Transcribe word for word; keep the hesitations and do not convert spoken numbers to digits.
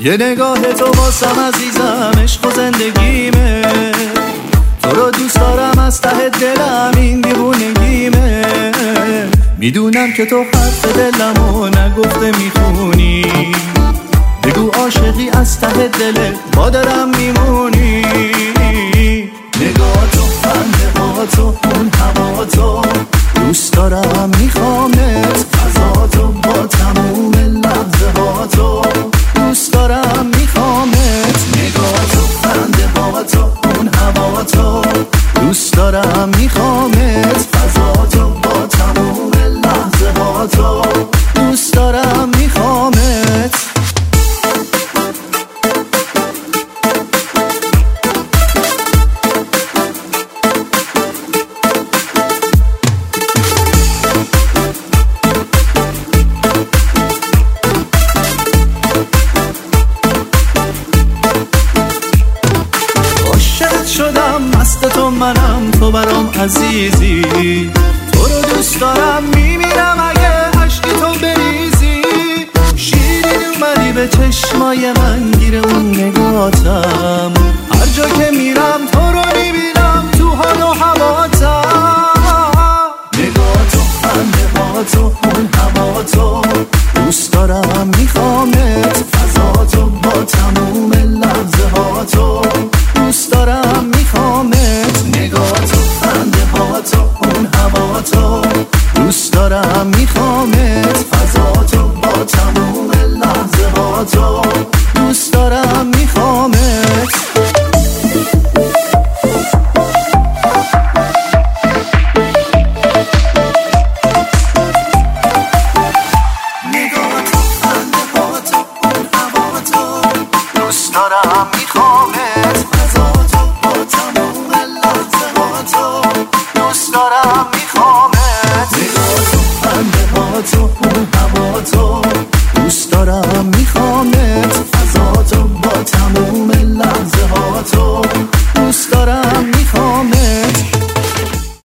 یه نگاه تو واسم عزیزم عشق و زندگیمه، تو رو دوست دارم از ته دلم این دیوونگیمه. میدونم که تو حرف دلمو نگفته میخونی، بگو عاشقی از ته دلت با دلم میمونی. نگاه تو خنده ها تو اون هوا تو دوست دارم میخوامت، فضا تو با تموم لحظه ها تو دوست دارم میخوامت. نگاه تو خنده ها تو اون هوا تو دوست دارم میخوامت، فضا تو با تموم لحظه ها تو دوست دارم میخوامت. شدم مست تو منم، تو برام عزیزی، تو رو دوست دارم میمیرم اگه عشقی تو بریزی. شیرین اومدی به چشمای من، گیر اون نگاتم، هر جا که میرم تو رو میبینم تو حال و هواتم. نگاه تو خنده ها تو اون هوا تو دوست دارم میخوامت، فضا تو با تموم لحظه ها تو دوست دارم میخوامت. نگاه تو خنده ها تو اون هوا تو دوست دارم میخوامت، فضا تو با تموم لحظه ها تو دوست دارم میخوامت. نگاه تو خنده ها تو اون هوا تو دوست دارم میخوامت، فضا تو با تموم لحظه ها تو دوست دارم میخوامت. نگاه تو خنده ها تو اون هوا تو دوست دارم میخوامت، فضا تو با تموم لحظه ها تو